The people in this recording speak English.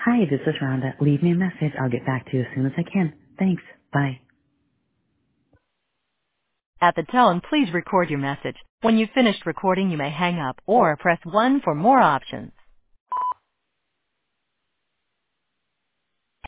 Hi, this is Rhonda. Leave me a message. I'll get back to you as soon as I can. Thanks. Bye. At the tone, please record your message. When you've finished recording, you may hang up or press 1 for more options.